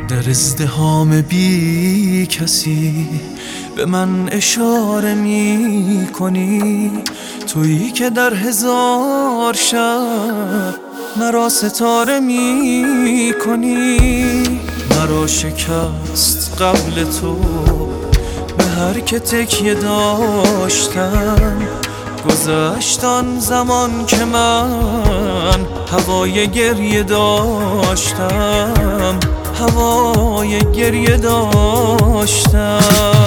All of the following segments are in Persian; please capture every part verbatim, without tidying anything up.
در ازدحام بی کسی به من اشاره می کنی، تویی که در هزار شب مرا ستاره می کنی. مرا شکست قبل تو به هر که تکیه داشتم، گذشت آن زمان که من هوای گریه داشتم، هوای گریه داشتم.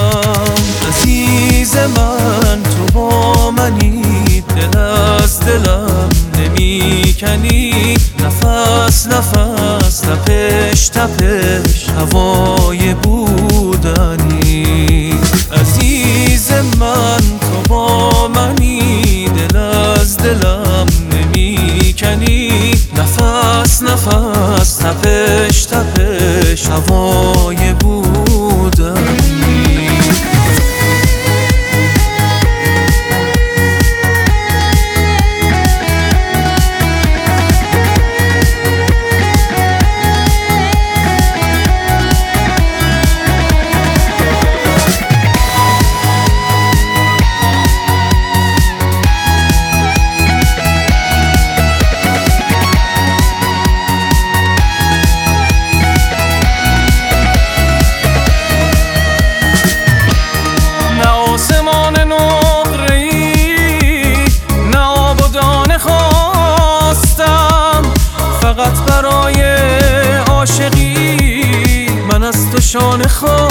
عزیز من تو با منی، دل از دلم نمی کنی، نفس نفس تپش تپش هوای بودنی. عزیز من تو با منی، دل از دلم نمی کنی، نفس نفس تپش تپش هوای بودنی. فقط برای عاشقی من از تو شانه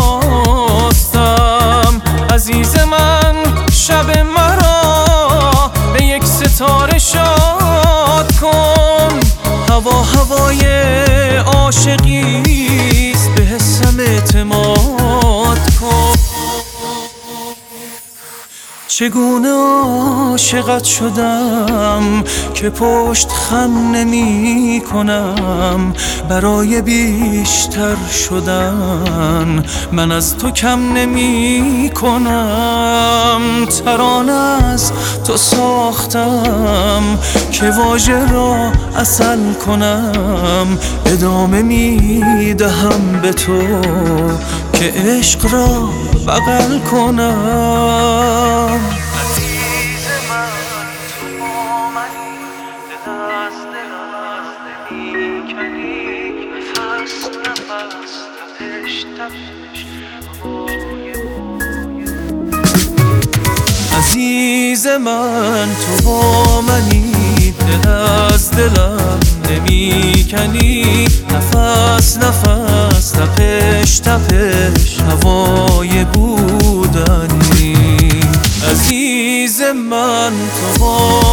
خواستم. عزیز من شب مرا به یک ستاره شاد کن، هوا هوای عاشقیست، به حسم اعتماد کن. چگونه عاشقت شدم که پشت خم نمی کنم، برای بیشتر شدن من از تو کم نمی کنم. ترانه از تو ساختم که واژه را عسل کنم، ادامه می دهم به تو که عشق را بغل کنم. عزیز من تو با منی، دل از دلم نمی کنی، نفس نفس تپش تپش هوای عزیز من تو با منی، دل از دلم نمی کنی، نفس نفس تپش تپش هوای بودنی. عزیز من تو با